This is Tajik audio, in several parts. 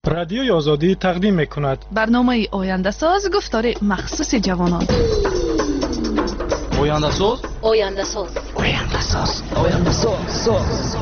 رادیوی آزادی تقدیم می‌کند برنامه آینده ساز گفتار مخصوص جوانان. آینده ساز آینده ساز آینده ساز آینده ساز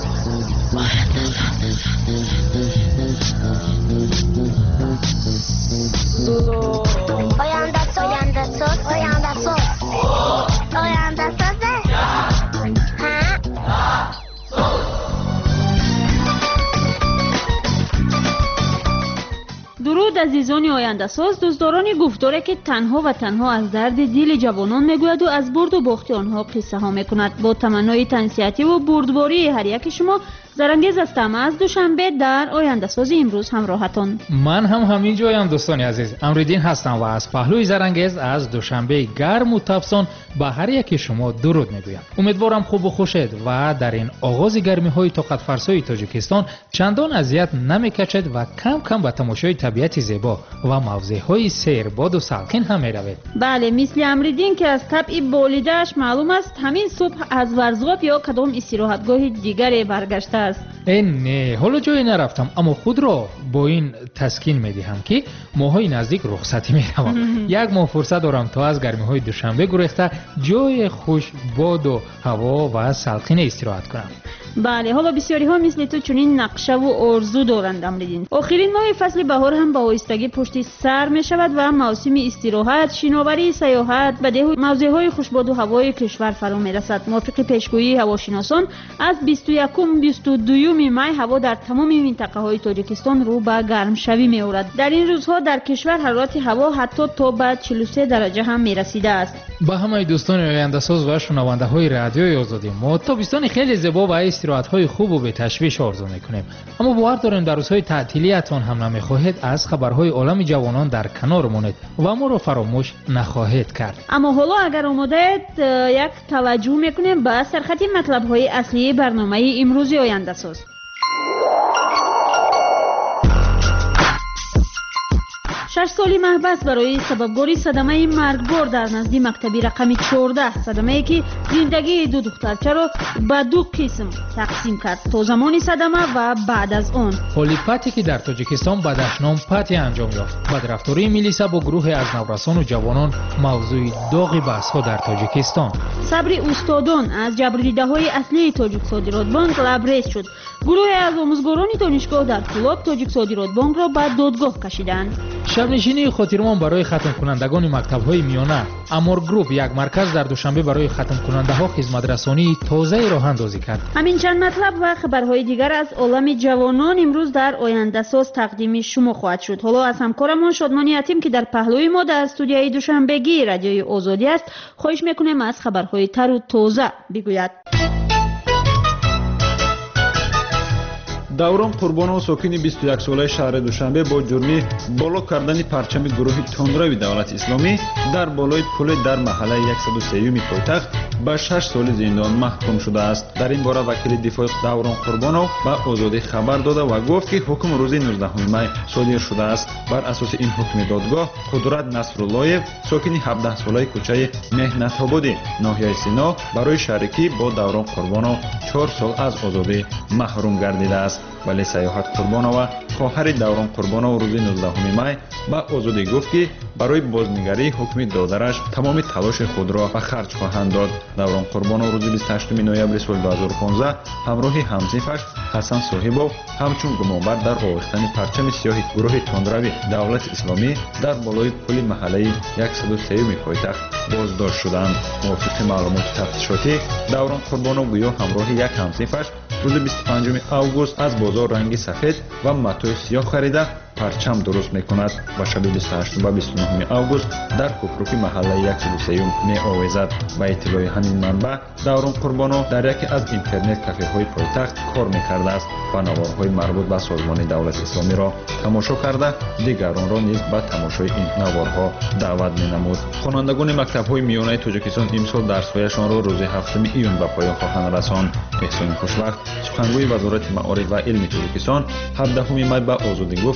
درود عزیزان آینده ساز، دوستداران گفتاره که تنها و تنها از درد دل جوانان میگوید و از برد و باخت آنها قصه ها میکند. با تمنای تنصیحاتی و بردباری هر یک شما، زرنگیز هستم از دوشنبه در آینده ساز امروز همراهتان. من هم همینجایم دوستان عزیز، امردین هستم و از پهلوی زرنگیز از دوشنبه گرم و تابستان به هر یک شما درود میگویم. امیدوارم خوب و خوشید و در این آغاز گرمی های طاقت فرسای تاجیکستان چندان اذیت نمیکشید و کم کم به تماشای طبیعت زیبا و موضع های سیر باد و سالکین هم میروید. بله، مثل امردین که از طبع بولیده‌اش معلوم است همین صبح از ورزگاه یا کدام استراحتگاه دیگری برگشته است. نه، حالا جایی نرفتم، اما خود را با این تسکین میدهم که ماهای نزدیک رخصتی میروم. یک ماه فرصت دارم تا از گرمی های دوشنبه گریخته جای خوش باد و هوا و سالکین استراحت کنم. بله، حالا بسیاری ها مثل تو چنین نقشه و آرزو دارند امردین. آخرین ماه فصل بهار هم با آهستگی پشت سر می شود و موسم استراحت، شناوری، سیاحت به موضع های خوشباد و هوای کشور فرا می رسد. موافق پیشگویی هواشناسان از 21-22 می هوا در تمام منطقه های تاجیکستان رو به گرم شوی می آورد. در این روزها در کشور حرارت هوا حتی تا به 43 درجه هم می رسیده است. با همه دوستان آینده ساز و شنونده های رادیوی آزادی، ما تابستان خیلی زیبا و استراحت های خوب و به تشویش آرزو میکنیم، اما باور داریم در روزهای تعطیلیتان هم نمیخواهید از خبرهای عالم جوانان در کنار مانید و ما رو فراموش نخواهید کرد. اما حالا اگر آمادید یک توجه میکنیم به سرخط مطلب های اصلی برنامه امروزی آینده ساز. 6 سالی محبس برای سببگاری صدمه مرگبار در نزد مکتبی رقم 14، صدمه‌ای که زندگی دو دخترچه را به دو قسم تقسیم کرد، تا زمان صدمه و بعد از آن. حالی پتی که در تاجیکستان به دشنام پتی انجام یافت. بدرفتاری میلیسا با گروه از نورسان و جوانان موضوع داغ بحث‌ها در تاجیکستان. صبر استادان از جبردیده‌های اصلی تاجیک صادرات بانک لبریز شد. گروه از آموزگاران دانشگاه در کلاب تاجیک صادرات بانک را به دادگاه کشیدند. شبنشینی خاطرمان برای ختم کنندگان مکتب‌های میانه. امور گروپ یک مرکز در دوشنبه برای ختم کننده ها خدمت رسانی تازه راه اندازی کرد. همین چند مطلب و خبرهای دیگر از عالم جوانان امروز در آینده ساز تقدیم شما خواهد شد. حالا از همکارمان شادمانی حتیم که در پهلوی ما در استودیوی دوشنبگی رادیوی آزادی است خواهش میکنیم از خبرهای تر و تازه بگوید. даврон қурбонов сокини 21 солаи шаҳри душанбе бо ҷурми боло кардани парчами гурӯҳи тунрави давлати исломӣ дар болои пуле дар маҳаллаи 103-юми пойтахт ба 6 соли зиндон маҳкум шудааст. дар ин бора вакили дифои даврон қурбонов ба озодӣ хабар дода ва гуфт ки ҳукм рӯзи 19 май содир шудааст. бар асоси ин ҳукми додгоҳ қудрат насруллоев сокини 17 солаи кӯчаи меҳнатободӣ ноҳияи сино барои шарикӣ бо даврон қурбонов 4 сол аз озодӣ маҳрум гардидааст. вале саёҳат қурбонова хоҳари даврон қурбонов рӯзи 19 май ба озодӣ гуфт ки барои бознигарии ҳукми додараш тамоми талоши худро ба харҷ хоҳанд дод. даврон қурбонов рӯзи 28 ноябри соли 2015 ҳамроҳи ҳамсинфаш ҳасан соҳибов ҳамчун гумонбар дар овехтани парчами сиёҳи гурӯҳи тунрави давлати исломӣ дар болои пули маҳаллаи 103-юми пойтахт боздошт шуданд. мувофиқи маълумоти тафтишотӣ даврон қурбонов гӯё ҳамроҳи як ҳамсинфаш рӯзи 25 август аз бозор ранги сафед ва матои сиёҳ харида парчам дуруст мекунад. ба шаби 28 ва 29 август дар кӯпруки маҳаллаи 103 меовезад. ба иттилои ҳамин манбаъ даврон қурбонов дар яке аз интернет кафеҳои пойтахт кор мекардааст ва наворҳои марбут ба созмони давлати исломиро тамошо карда дигаронро низ ба тамошои ин наворҳо даъват менамуд. хонандагони мактабҳои миёнаи тоҷикистон имсол дарсҳояшонро рӯзи 7 июн ба поён хоҳанд расонд. эҳсони хушвақт сухангӯи вазорати маориф ва илми тоҷикистон 17 май ба озодӣ гуфт ки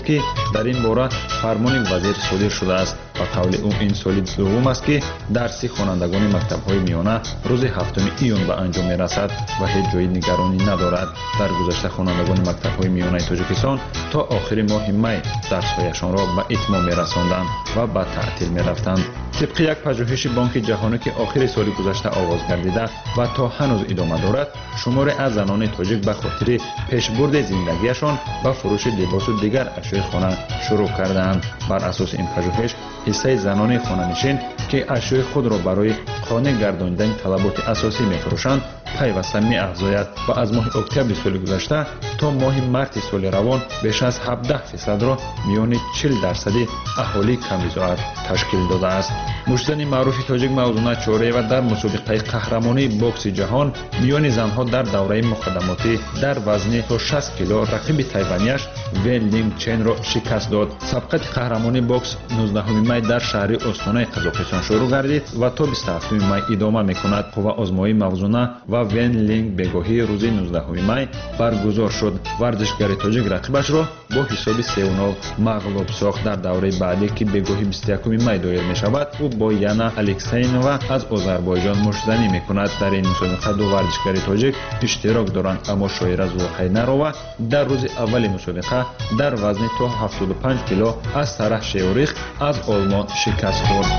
در این باره فرمان وزیر صادر شده است. به قول او این سال دوم است که درسی خوانندگان مکتب‌های میانه روز 7 ایون به انجام می‌رسد و هیچ جای نگرانی ندارد. در گذشته خوانندگان مکتب‌های میانه تاجیکستان تا آخر ماه می درس‌هایشان را به اتمام می‌رساندند و به تعطیل می‌رفتند. طبق یک پژوهش بانک جهانی که آخر سال گذشته آغاز گردیده و تا هنوز ادامه دارد، شمار از زنان تاجیک به خاطر پیشبرد زندگیشان به فروش لباس و دیگر اشیاء خانه شروع کردند. بر اساس این پژوهش حصه زنان خانه‌نشین که اشیاء خود را برای خانه گرداندن طلبات اساسی می‌فروشند پیوسته می‌افزاید و از ماه اکتبر سال گذشته تا ماه مارس سال روان بیش از 17% را میان 40% اهالی کمیزات تشکیل داده است. مشتزن معروف تاجیک موضوع چوره و در مسابقه قهرمانی بوکس جهان میان زنها در دوره مقدماتی در وزن تا 60 کیلو رقیب تایوانیش ون لینگ چن را شکست داد. سبقت قهرمانی بوکس 19 می در شهر استان قزاقستان شروع گردید و تا 27 می ادامه میکند. قوه آزمایی موضوع و ون لینگ بگاهی روز 19 می برگزار شد. ورزشگر تاجیک رقیبش را با حساب 3-0 مغلوب ساخت. در دوره بعدی که بگاهی 21 می دایر می شود او با یانا الکسینووا از آذربایجان مشتزنی میکند. در این مسابقه دو ورزشگر تاجیک اشتراک دارند، اما شاعر از واقع نروا در روز اول مسابقه در وزن تا 75 کیلو از سرح شیوریخ از آلمان شکست خورد.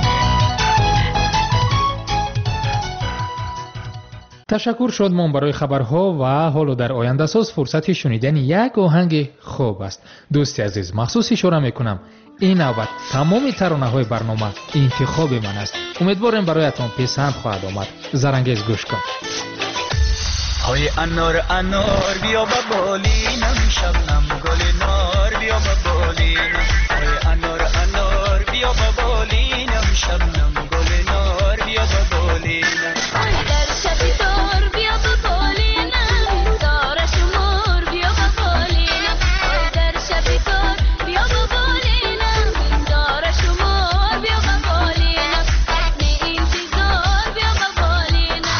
تشکر شادمان برای خبرها و حالا در آینده ساز فرصت شنیدن یک آهنگ خوب است. دوستی عزیز، مخصوص اشاره میکنم این نوبت تمام ترانه‌های برنامه انتخاب من است. امیدوارم برایتان پسند خواهد آمد. زرنگیز گوش کن. های انار انار بیا با بالینم، شبنم گل نار بیا با بالینم. های انار انار بیا با بالینم، شبنم گل نار بیا با بالینم. های در شبی دار بیا با بالینم، دار شمار بیا با بالینم. های در شبی دار بیا با بالینم، دار شمار بیا با بالینم. حسن انتظار بیا با بالینم.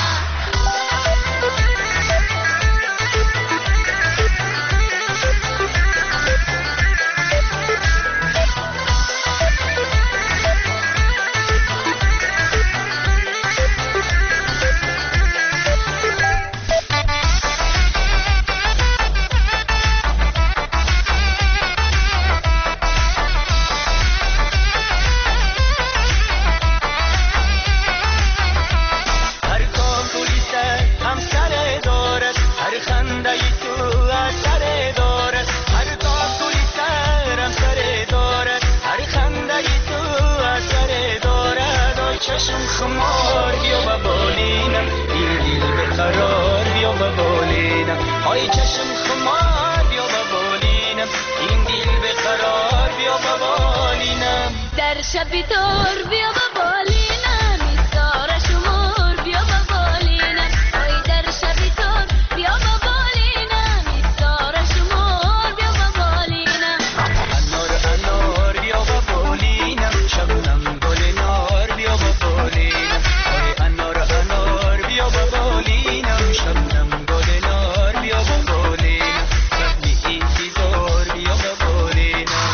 شبی دار بیا با بالینم، دار شمار بیا با بالینم. ای در شبی دار بیا با بالینم، دار شمار بیا با بالینم. انار انار بیا با بالینم، شبنم گل نار بیا با بالینم. ای انار انار بیا با بالینم، شبنم گل نار بیا با بالینم. شبی انتظار بیا با بالینم.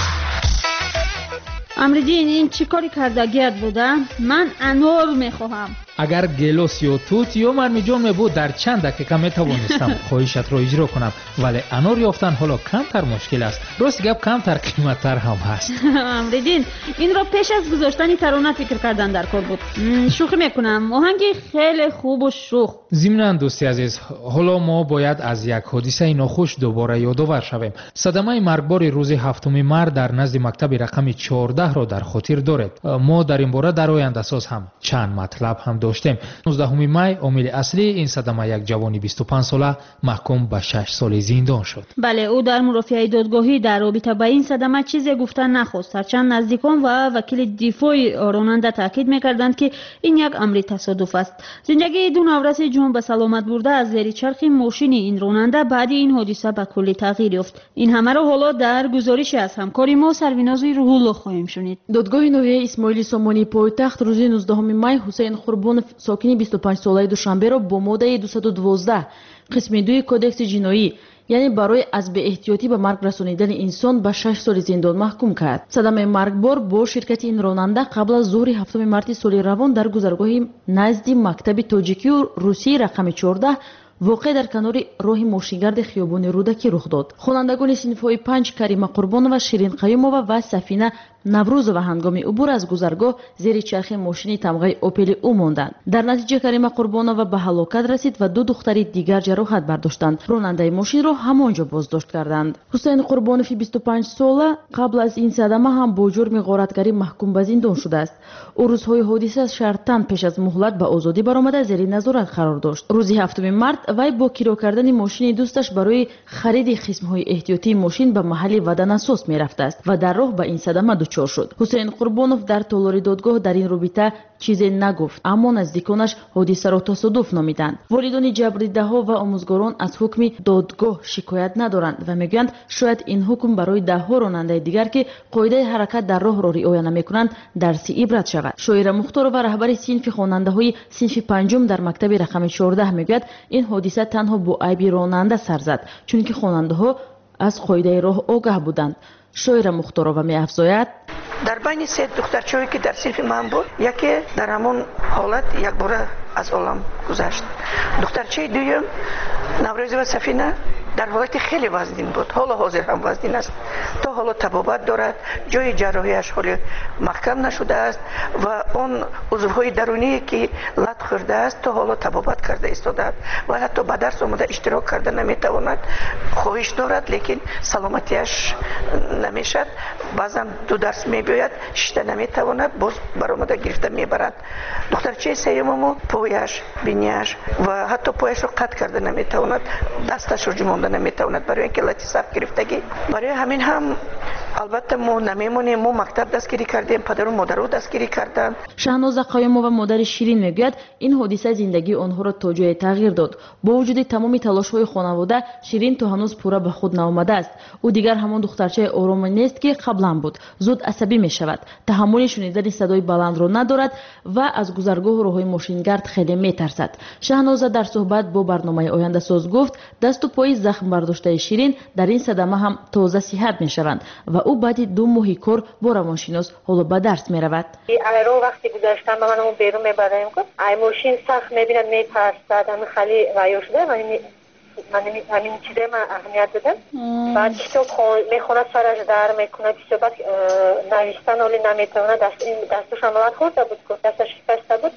امردین این چی کاری کردگیت بوده؟ من انار میخواهم. اگر گلوس یا توت یا مرمیجان میبود در چند دقیقه میتوانستم خواهشت را اجرا کنم، ولی انار یافتن حالا کمتر مشکل است. راست گپ کمتر قیمتتر هم هست. امردین این را پیش از گذاشتن ترانه فکر کردن در کار بود. شوخی میکنم، آهنگی خیلی خوب و شوخ. ضمناً دوستی عزیز، حالا ما باید از یک حادثه ناخوش دوباره یادآور شویم. صدمه مرگبار روز 7 مارس در نزد مکتب رقم 14 را در خاطر دارید. ما در این باره در آینده ساز هم چند مطلب هم داشتیم. 19 می عامل اصلی این صدمه یک جوانی 25 ساله محکوم به 6 سال زندان شد. بله، او در مرافعه دادگاهی در رابطه با این صدمه چیزی گفتن نخواست. هرچند نزدیکان و وکیل دفاع راننده تاکید میکردند که این یک امر تصادف است. زندگی دو نورس جان به سلامت برده از زیر چرخ ماشین این راننده بعد این حادثه به کلی تغییر یافت. این همه را حالا در گزارش از همکار ما سریناز روح الله خواهیم شنید. دادگاه ناحیه اسماعیل سامانی پایتخت روز 19 می حسین قربان Qurбонов сокини 25 солаи Душанберо бо моддаи 212 қисми 2 кодекси ҷиноӣ яъне барои аз беэҳтиётӣ ба марг расонидани инсон ба 6 соли зиндон маҳкум кард. Садамаи маргбор бо ширкати ин ронанда қабл аз зуҳри 7 марти соли равон дар гузаргоҳи назди мактаби тоҷикию русии рақами 14 воқеъ дар канори роҳи мошингарди хиёбони рӯдакӣ рух дод. хонандагони синфҳои 5 Карима Қурбонова, Ширин Қаюмова ва Сафина Наврӯзова ҳангоми убур аз гузаргоҳ зери чархи мошини тамғаи Опели ӯ монданд. Дар натиҷа Карима Қурбонова ба ҳалокат расид ва 2 духтари дигар ҷароҳат бардоштанд. ронандаи мошинро ҳамонҷо боздошт карданд. Ҳусейн Қурбонови 25 сола қабл аз ин садама ҳам бо ҷурми ғоратгарӣ маҳкум ба зиндон шудааст. ӯ рӯзҳои ҳодиса шартан пеш аз муҳлат ба озодӣ баромада зери назорат қарор дошт. рӯзи 7 март вай бо киро кардани мошини дӯсташ барои хариди қисмҳои эҳтиётии мошин ба маҳалли ваданасос мерафтааст ва дар роҳ ба ин садама дучор шуд. ҳусейн Қурбонов дар толори додгоҳ дар ин рубита чизе нагуфт, аммо наздиконаш ҳодисаро тасодуф номиданд. волидони ҷабрдидаҳо ва омӯзгорон аз ҳукми додгоҳ шикоят надоранд ва мегӯянд шояд ин ҳукм барои даҳҳо ронандаи дигар ки қоидаи ҳаракат дар роҳро риоя намекунанд дарси ибрат шавад. шоира Мухторова, раҳбари синфи хонандаҳои синфи 5 дар мактаби рақами 14 мегӯяд ин ҳодиса танҳо бо айби ронанда сар зад, чунки хонандаҳо аз қоидаи роҳ огаҳ буданд. шоира Мухторова меафзояд: дар байни се духтарчое ки дар синфи ман буд, яке дар ҳамон ҳолат якбора аз олам гузашт. духтарчаи дуюм Наврӯзова Сафина дар ҳолати хеле вазнин буд, ҳоло ҳозир ҳам вазнин аст, то ҳоло табобат дорад, ҷои ҷарроҳияш ҳоло маҳкам нашудааст ва он узвҳои даруние ки лат хӯрдааст то ҳоло табобат карда истодааст ва ҳатто ба дарс омада иштирок карда наметавонад. хоҳиш дорад, лекин саломатияш намешад. баъзан 2 дарс мебиёяд, шишта наметавонад, боз баромада гирифта мебарад. духтарчаи сеюмамо пояш, бинияш ва ҳатто пояшро қатъ карда наметавонад, дасташро ҷумонда наметавонад барои ин ки лати сабт гирифтагӣ. барои ҳамин ҳам албатта мо намемонем, мо мактаб дастгирӣ кардем, падару модаро дастгирӣ карданд. Шаҳноза Қаюмова, модари Ширин, мегӯяд ин ҳодиса зиндагии онҳоро то ҷое тағйир дод. бо вуҷуди тамоми талошҳои хонавода, Ширин то ҳанӯз пурра ба худ наомадааст. ӯ дигар ҳамон духтарчаи ороме нест ки қаблан буд. зуд асабӣ мешавад, таҳаммули шунидани садои баландро надорад ва аз гузаргоҳ роҳҳои мошингард хеле метарсад. Шаҳноза дар суҳбат бо барномаи Ояндасоз гуфт, дасту пои захм бардоштаи Ширин дар ин садама ҳам тоза сиҳат мешаванд ва ӯ баъди 2 моҳи кор бо равоншинос ҳоло ба дарс меравад. айро вақти гузаштан ба манамон берун мебараем ку ай мошин сахт мебинад метарсад, ҳамин хали вайё шуда, ҳамин чизе ман аҳамият додам. баъд китоб мехонад, сараш дар мекунад, бисёбат навистан оли наметавонад, дастушам лат хӯрда буд, дасташ шикаста буд,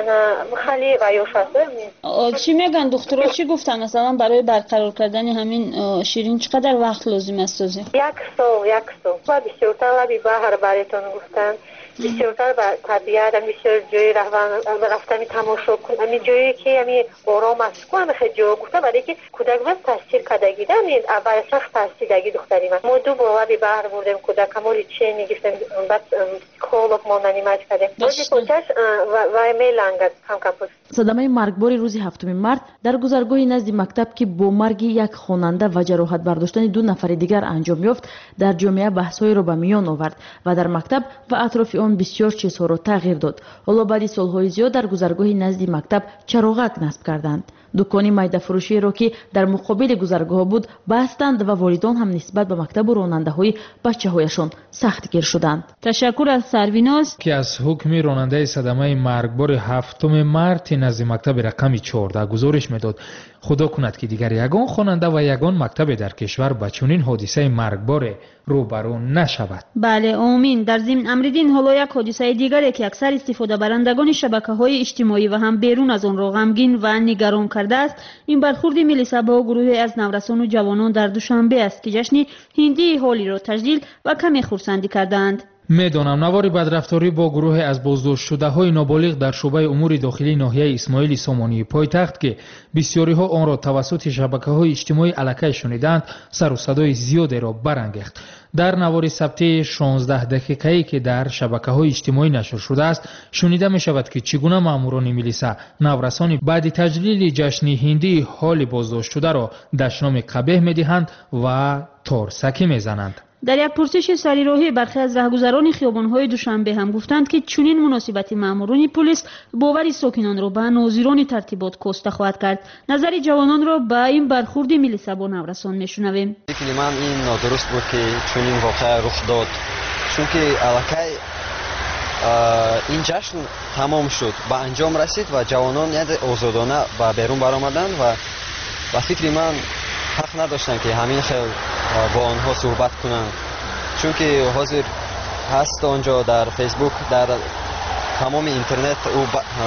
хали вайё шаста. чӣ меган духтуро, чӣ гуфтан масалан барои барқарор кардани ҳамин Ширин чӣ қадар вақт лозим аст озӣ? 1 сол ва бисёртар лаби баҳр баретон гуфтанд, бисёртар ба табиат, бисёр ҷои рафтани тамошо кун, ҳамин ҷое ки ҳамин ором аст ку ҳамин хеле ҷо гуфта, барое ки кӯдак бас таъсир кардагида, ҳамин аввал сахт таъсир даги духтари ман. мо 2 бор лаби баҳр бурдем, кӯдак ҳамоли чени гирифтем, баъд психолог монани маҷ кардем. рози почаш вай мелангад кам-кам. садамаи маргбори рӯзи 7 март дар гузаргоҳи назди мактаб ки бо марги як хонанда ва ҷароҳат бардоштани 2 нафари дигар анҷом ёфт, дар ҷомеа баҳсҳоеро ба миён овард ва дар мактаб ва атрофи он бисёр чизҳоро тағйир дод. ҳоло баъди солҳои зиёд дар гузаргоҳи назди мактаб чароғак насб карданд. дукони майдафурӯшиеро ки дар муқобили гузаргоҳ буд бастанд ва волидон ҳам нисбат ба мактабу ронандаҳои бачаҳояшон сахтгир шуданд. ташаккур аз Сарвиноз ки аз ҳукми ронандаи садамаи маргбори 7 марти назди мактаби рақами 14 гузориш медод. худо кунад ки дигар ягон хонанда ва ягон мактабе дар кишвар ба чунин ҳодисаи маргборе рӯбарӯ нашавад. бале, омин. дар зимн Амриддин, ҳоло як ҳодисаи дигаре ки аксар истифодабарандагони шабакаҳои иҷтимоӣ ва ҳам берун аз онро ғамгин ва нигарон кардааст. ин бархурди милиса бо гурӯҳе аз наврасону ҷавонон дар Душанбе аст ки ҷашни ҳиндии ҳолиро таҷлил ва каме хурсандӣ карданд. медонам навори бадрафторӣ бо гурӯҳе аз боздоштшудаҳои ноболиғ дар шӯъбаи умури дохилии ноҳияи Исмоили Сомонии пойтахт ки бисёриҳо онро тавассути шабакаҳои иҷтимоӣ аллакай шуниданд, сару садои зиёдеро барангехт. дар навори сабтии 16 дақиқаӣ ки дар шабакаҳои иҷтимоӣ нашр шудааст, шунида мешавад ки чӣ гуна маъмурони милиса наврасони баъди таҷлили ҷашни ҳиндии ҳоли боздоштшударо дашноми қабеҳ медиҳанд ва торсакӣ мезананд. در یک پرسش سریراهی برخی از رهگذران خیابان‌های دوشنبه هم گفتند که چنین مناسبتی ماموران پلیس باور ساکنان را به ناظران ترتیبات کاسته خواهد کرد. نظر جوانان را به این برخورد ملیسا با نورسان میشنویم. فکر من این نادرست بود که چنین واقعه رخ داد، چون که الکی این جشن تمام شد، به انجام رسید و جوانان آزادانه به بیرون برآمدند و فکر من حق نداشتن که همین خیلی با آنها صحبت کنند، چون که حاضر هست آنجا در فیسبوک، در تمام اینترنت او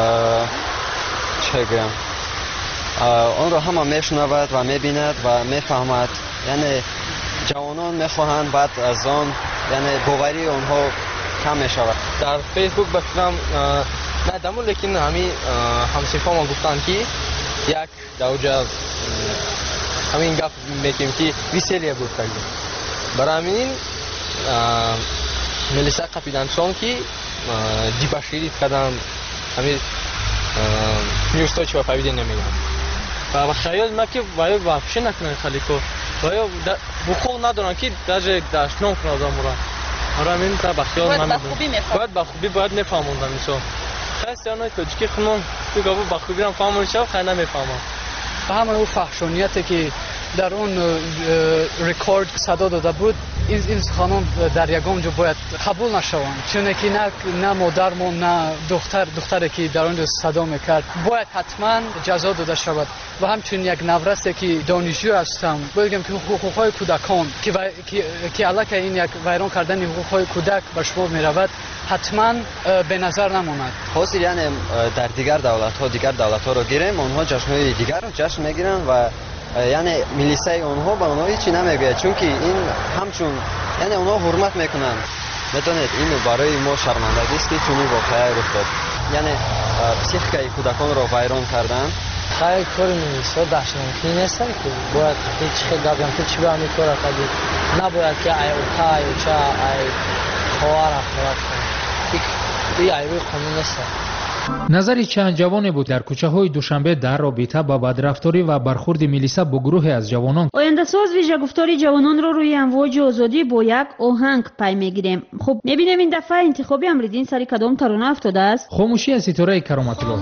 چه گویم آن را همه میشنود و میبیند و میفهمد. یعنی جوانان میخواهند بعد از آن یعنی باوری آنها کم میشود. در فیسبوک بخونم ندامو، لیکن همین همسایه‌ها ما گفتن که یک دوجه همین گپ میگیم که ویسیلیه بود کردیم. برای همین ملیسا قپیدن سون که دیباشیری کردن همین نیوزتا چه فایده نمیگم. و خیال ما که باید واپس نکنن خالیکو، باید بخور ندارن که درجه داشتنام کنند آمورا. برای همین تا بخیال نمیدونم. باید با خوبی باید نفهموندن میشم. خیلی سیانای تاجیکی خونم تو گابو با خوبی هم فهمون شد خیلی نمیفهمم. و همون اون فحشانیتی که در اون رکورد صدا داده بود، این خانم در یگان جو باید قبول نشوند، چون که نه مادرمون نه دختری که در اون صدا میکرد باید حتما جزا داده شود. و همچنین یک نورستی که دانشجو هستم بگم که حقوقهای کودکان که علاقه این یک ویران کردن حقوقهای کودک به شمار میرود حتما به نظر نماند. حاصل یعنی در دیگر دولت‌ها رو گیریم، اونها جشن‌های دیگر رو جشن میگیرن و یعنی ملیسای اونها به اونها هیچی نمیگه، چون که این همچون یعنی اونها حرمت میکنن. میدونید این برای ما شرمندگی است که چنین واقعه رخ داد. یعنی پسیخیکای کودکان را ویران کردن. خیلی کار ملیسا داشتنی نیست که باید هیچ خدمتی هم چی به همین کار کنید، نباید که ای اوتا ای چه ای خوار اخلاق کنید. این ایروی قانون نیست. نظری چند جوان بود در کوچه های دوشنبه در رابطه با بدرفتاری و برخورد ملیسا با گروه از جوانان. آینده ساز ویژه گفتاری جوانان را روی امواج آزادی با یک آهنگ پی میگیریم. خب میبینیم این دفعه انتخابی امریدین سری کدام ترانه افتاده است؟ خاموشی از ستاره کرامت الله.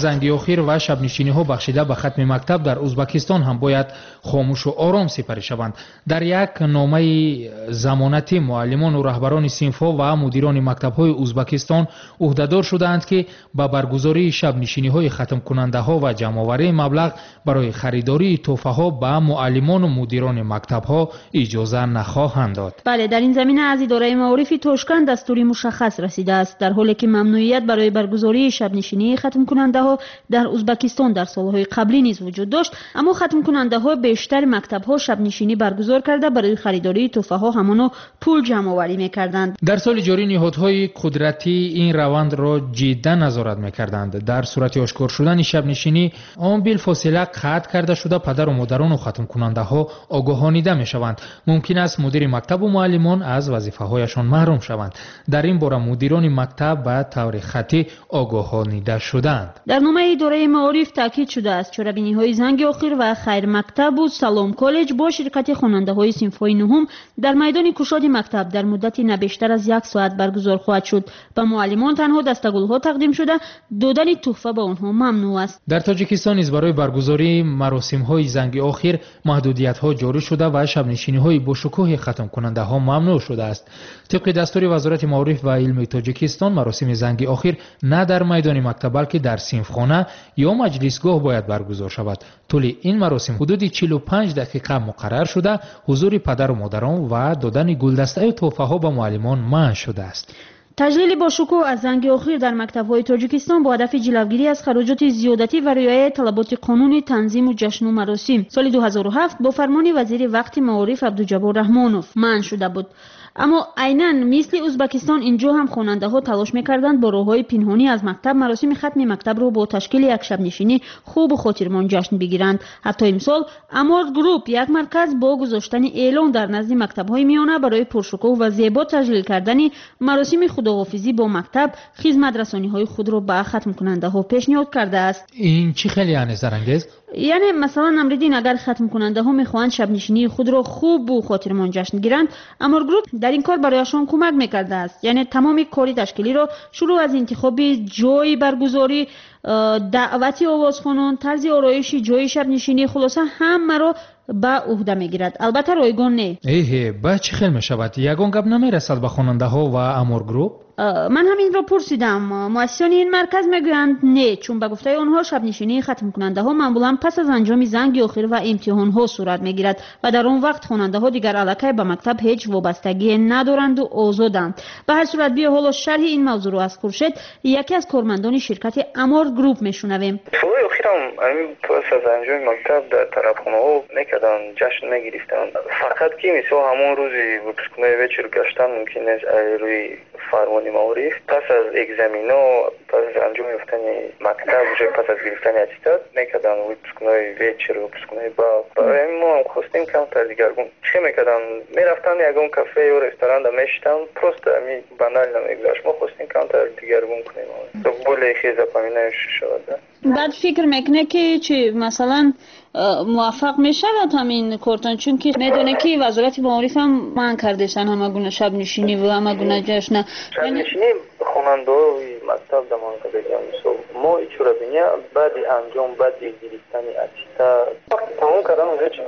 زنگی‌آخر و شب‌نشینی‌ها بخشیده به ختم مکتب در ازبکستان هم باید خاموش و آرام سپری شوند. در یک نامه ضمانتی معلمان و رهبران صنف‌ها و مدیران مکتب‌های ازبکستان عهده‌دار شدند که با برگزاری شب‌نشینی‌های ختم کننده‌ها و جمع‌آوری مبلغ برای خریداری تحفه‌ها به معلمان و مدیران مکتب‌ها اجازه نخواهند داد. بله، در این زمینه از اداره معارف توشکان دستوری مشخص رسیده است، در حالی که ممنوعیت برای برگزاری شب‌نشینی ختم کننده‌ها در ازبکستان در سال‌های قبلی نیز وجود داشت، اما ختم کننده‌ها بیشتر مکتب‌ها شب‌نشینی برگزار کرده برای خریداری تحفه‌ها همانا پول جمع‌آوری می‌کردند. در سال جاری نهادهای قدرتی این روند را جدی نظارت می‌کردند. در صورت آشکار شدن شب‌نشینی آن بالفاصله قطع کرده شده پدر و مادران و ختم کننده‌ها آگاهانیده می‌شوند. ممکن است مدیر مکتب و معلمان از وظیفه‌هایشان محروم شوند. در این باره مدیران مکتب به طور خطی آگاهانیده شدند. در نامه اداره معارف تاکید شده است چرابینی‌های زنگی‌آخر و خیر مکتب و سلام کالج با شرکت خواننده‌های صنف‌های نهم در میدان کشاد مکتب در مدتی نه بیشتر از 1 ساعت برگزار خواهد شد. به معلمان تنها دستگل‌ها تقدیم شده، دادن تحفه به آنها ممنوع است. در تاجیکستان نیز برای برگزاری مراسم‌های زنگی‌آخر محدودیت‌ها جاری شده و شب‌نشینی‌های با شکوه ختم کننده‌ها ممنوع شده است. طبق دستور وزارت معارف و علم تاجیکستان مراسم زنگی‌آخر نه در میدان مکتب بلکه در صنفخانه یا مجلسگاه باید برگزار شود. طول این مراسم حدود 45 دقیقه مقرر شده، حضور پدر و مادران و دادن گلدسته و تحفه‌ها به معلمان منع شده است. تجلیل با شکوه از زنگی‌آخر در مکتب‌های تاجیکستان با هدف جلوگیری از خراجات زیادتی و رعایت طلبات قانون تنظیم و جشن و مراسم سال 2007 با فرمان وزیر وقت معارف عبدالجبار رحمانوف منع شده بود. اما عیناً مثل ازبکستان اینجا هم خواننده‌ها تلاش می‌کردند با راه‌های پنهانی از مکتب مراسم ختم مکتب را با تشکیل یک شب‌نشینی خوب و خاطرمان جشن بگیرند. حتی امسال امارد گروپ یک مرکز با گذاشتن اعلان در نزد مکتب‌های میانه برای پرشکوه و زیبا تجلیل کردن مراسم خداحافظی با مکتب خدمت رسانی‌های خود را به ختم کننده‌ها پیشنهاد کرده است. این چی خیلی انگیز؟ یعنی مثلا امریدین اگر ختم کننده ها میخواهند شب‌نشینی خود را خوب و خاطرمان جشن گیرند، امار گروپ در این کار برایشان کمک میکرده است. یعنی تمام کاری تشکیلی را شروع از انتخاب جای برگزاری، دعوتی آوازخوانان، طرز آرایشی جای شب‌نشینی، خلاصه همه را به عهده میگیرد. البته رایگان نه. با چه خیلی میشود؟ یگان گپ نمیرسد به خواننده ها و امار گروپ؟ من همین را پرسیدم. مؤسسان این مرکز میگویند نه، چون به گفته آنها شب‌نشینی ختم کننده ها معمولا پس از انجام زنگی‌آخر و امتحان ها صورت میگیرد و در آن وقت خواننده ها دیگر الکی به مکتب هیچ وابستگی ندارند و آزادند. به هر صورت بیا حالا شرح این موضوع را از خورشید، یکی از کارمندان شرکت امار گروپ میشنویم. سوی اخیرم همین پس از انجام مکتب در طرفخانه ها نکردن، جشن نگرفتن. فقط که مثلا همون روزی ویپسکونه ویچر گشتن ممکن است روی فرمان معارف پس از اگزمینا، پس از انجام یافتن مکتب و پس از گرفتن اتستاد نکردن ویپسکونه ویچر و ویپسکونه با برای همین ما هم خواستیم کمتر دیگرگون چه میکردن، میرفتن یگون کافه یا رستوران دا میشتن، پروست همین بنال نمیگذاشت. ما خواستیم کمتر دیگرگون کنیم تو بوله خیزه پامینه شود. بعد فکر میکنه که چی مثلا موفق میشه همین کارتون، چون که میدونه که وزارت معارف هم من کردشن همه گونه شب نشینی و همه گونه جشن شب نشینی خواننده مکتب دمان که بگم ما ایچورا بینیا بعد انجام بعد گرفتن اتیتا تمام کردن اونجا چی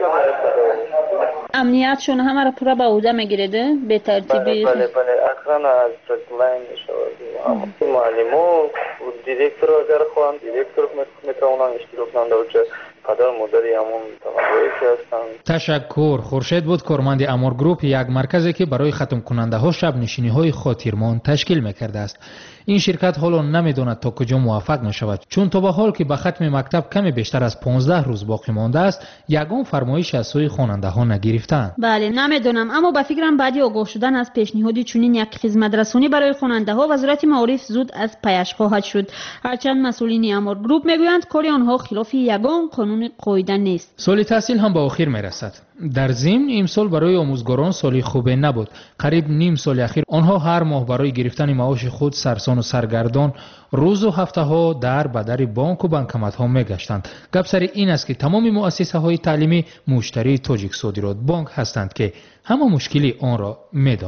امنیتشون همه را پورا به عهده میگیرده به ترتیبی. بله اخرا از لاین میشود معلمو دیرکتور اگر خوان دیرکتور میتونن اشتراک کننده پدر مادری همون تماشایی هستند. تشکر. خورشید بود، کارمند امار گروپ، یک مرکزی که برای ختم کننده ها شب نشینی های خاطرمان تشکیل میکرده است. این شرکت حالا نمیداند تا کجا موفق میشود، چون تا به حال که به ختم مکتب کمی بیشتر از 15 روز باقی مانده است، یگان فرمایش از سوی خواننده ها نگرفتند. بله نمیدونم، اما به فکرم بعد آگاه شدن از پیشنهادی چنین یک خدمت رسانی برای خواننده ها وزارت معارف زود از پیش خواهد شد. هرچند مسئولین امار گروپ میگویند کاری آنها خلاف یگان قانون قاعده نیست. سال تحصیل هم به آخر میرسد. در ضمن امسال برای آموزگاران سالی خوبی نبود. قریب نیم سال اخیر آنها هر ماه برای گرفتن معاش خود سرسان و سرگردان روز و هفته ها در بدر بانک و بانکمت ها میگشتند. گپ سر این است که تمام مؤسسه های تعلیمی مشتری تاجیک صادرات بانک هستند که همه مشکلی آن را میدانند.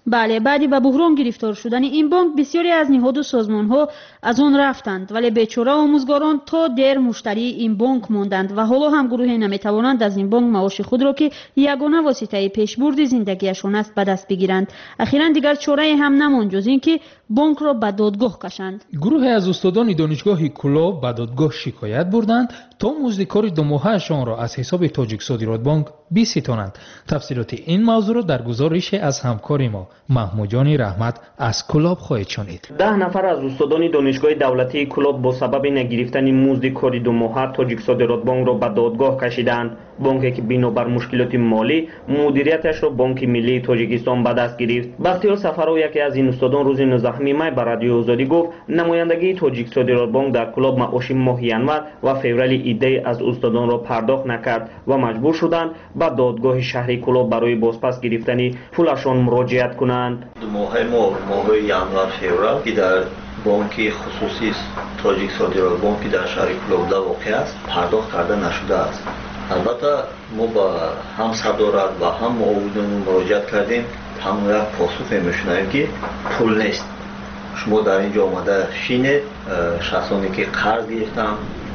بله، بعدی به بحران گرفتار شدن این بانک بسیاری از نهاد و سازمان‌ها از آن رفتند، ولی بیچاره آموزگاران تا دیر مشتری این بانک ماندند و حالا هم گروهی نمیتوانند از این بانک معاش خود را که یگانه واسطه پیشبرد زندگیشان است به دست بگیرند. اخیراً دیگر چاره هم نماند جز اینکه بانک را به دادگاه کشند. گروهی از استادان دانشگاه کلاب به دادگاه شکایت بردند تا مزدکاری 2 ماهه‌شان را از حساب تاجیک صادرات بانک بستانند. تفصیلات این موضوع را در گزارش از همکار ما محمود جان رحمت از کلاب خواهید شنید. 10 نفر از استادان دانشگاه دولتی کلاب با سبب نگرفتن مزدکاری 2 ماهه تاجیک صادرات بانک را به دادگاه کشیدند. بانکی که بنابر مشکلات مالی مدیریتش را بانک ملی تاجیکستان به دست گرفت. بختیار سفرو یکی از این استادان روز 19 می به رادیو آزادی گفت نمایندگی تاجیک صادرات بانک در کلاب معاش ماهی انور و فوریه ایده از استادان را پرداخت نکرد و مجبور شدند به دادگاه شهری کلاب برای بازپس گرفتن پولشان مراجعت کنند. 2 ماه ماه ینور فوریه که در بانک خصوصی تاجیک صادرات بانک در شهر کلاب واقع است پرداخت کرده نشده است. البته ما با هم صدارت و هم معاونین مراجعت کردیم، هم یک پاسخ میشنویم که پول نیست. شما در اینجا آمده شینید، شخصانی که قرض گرفتن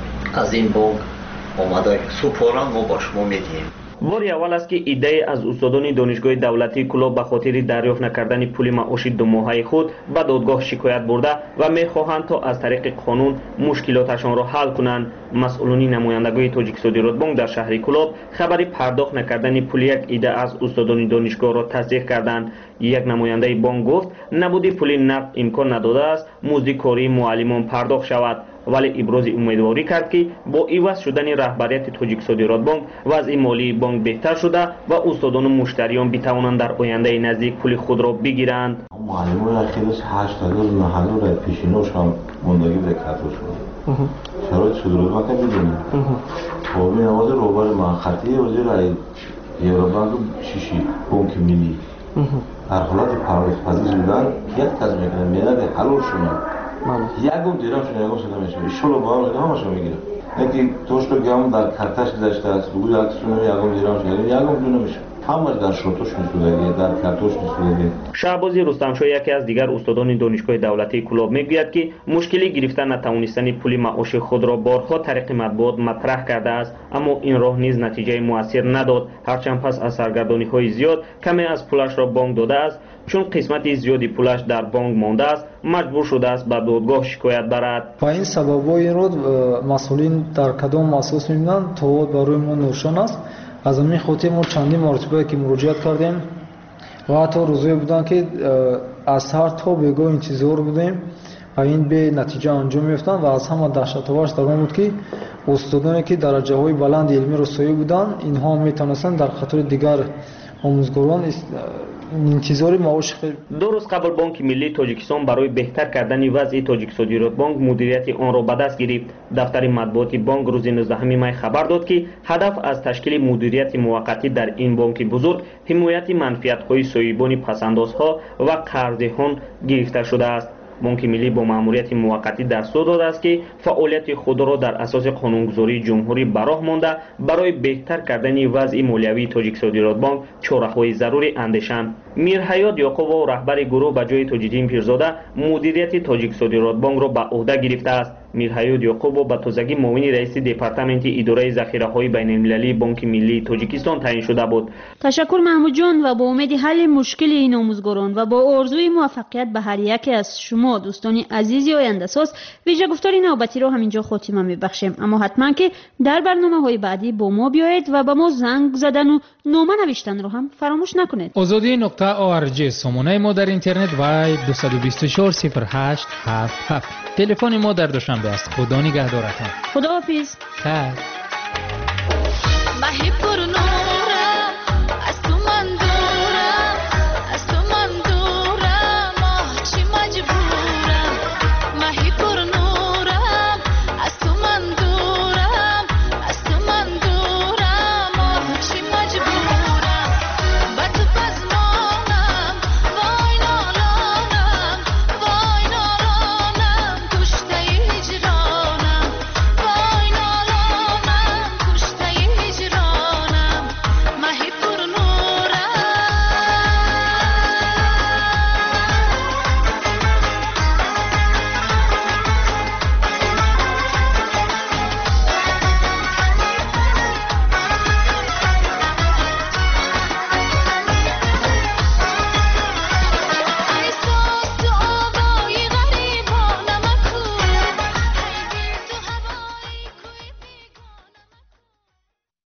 از این بانک آمده سپارن ما با شما میدیم. باری اول است که ایده از استادان دانشگاه دولتی کلاب به خاطر دریافت نکردن پول معاش 2 ماهه خود به دادگاه شکایت برده و میخواهند تا از طریق قانون مشکلاتشان را حل کنند. مسئولان نمایندگی تاجیک صادرات بانک در شهر کلاب خبری پرداخت نکردن پول یک ایده از استادان دانشگاه را تصدیق کردند. یک نماینده بانک گفت نبودی پول نقد امکان نداده است مزدکاری معلمان پرداخت شود، ولی ابراز امیدواری کرد که با عوض شدن رهبریت تاجیک صادرات بانک وضع مالی بانک بهتر شده و استادان و مشتریان بتوانند در آینده نزدیک پول خود را بگیرند. معلمان خیلی 80,000 محل را پیشینوش هم موندگی به کاتو شد. شرایط صادرات بانک بدونید. قومی نواز روبر من خطی وزیر یورو شیشی بانک ملی در حالت پرداخت پذیر بودن یک تضمین میکنن میاد حلول شدن. یکم دیرم شده میشه. ایشون با هم همش میگیره. اینکه توش رو گام در کارتاش گذاشته است. بگویی اکسیون یکم دیرم شده. یکم دیرم میشه. همش در شورتوش میسوزه، در کارتوش میسوزه. شهبازی رستمشاه یکی از دیگر استادان دانشگاه دولتی کلاب میگوید که مشکلی گرفتن نتوانستن پول معاش خود را بارها طریق مطبوعات مطرح کرده است، اما این راه نیز نتیجه موثر نداد. هرچند پس از سرگردانی‌های زیاد کمی از پولش را بانک داده است، چون قسمتی زیادی پولش در بانک مانده است مجبور شده است به دادگاه شکایت برد. با این سبب‌ها این رو مسئولین در کدام اساس می‌بینند تا برای ما نوشان است. از همین خاطر ما چندین مرتبه که مراجعت کردیم و حتی روزایی بودن که از هر تا بگاه انتظار بودیم و این به نتیجه انجام می‌افتند و از همه دهشت‌آورش در آن بود که استادانی که درجه‌های بلند علمی رسایی بودند اینها می‌توانستند در خاطر دیگر آموزگاران انتظار معاش. 2 روز قبل بانک ملی تاجیکستان برای بهتر کردن وضع تاجیک صادرات بانک مدیریت آن را به دست گرفت. دفتر مطبوعاتی بانک روز 19 می خبر داد که هدف از تشکیل مدیریت موقتی در این بانک بزرگ حمایت منفعت‌های صاحبان پس‌اندازها و قرضدهان گرفته شده است. بانک ملی با مأموریت موقتی دستور داده است که فعالیت خود را در اساس قانونگذاری جمهوری به راه مانده برای بهتر کردن وضع مالیوی تاجیک صادرات بانک چاره‌های ضروری اندیشند. میرحیات یعقوب و رهبر گروه به جای تاج‌الدین پیرزاده مدیریت تاجیک صادرات بانک را به عهده گرفته است. میرحیات یعقوب به تازگی معاون رئیس دپارتمنت اداره ذخیره‌های بین‌المللی بانک ملی تاجیکستان تعیین شده بود. تشکر محمود جان و با امید حل مشکل این آموزگاران و با آرزوی موفقیت به هر یک از شما دوستان عزیز آینده ساز ویژه گفتار نوبتی را همینجا خاتمه میبخشیم، اما حتما که در برنامه‌های بعدی با ما بیایید و به ما زنگ زدن و نامه نوشتن رو هم فراموش نکنید. azadi.org سامانه ما در اینترنت و 224 0877 تلفن ما در دوشنبه است. خدا نگهدارتان. خداحافظ. خیر.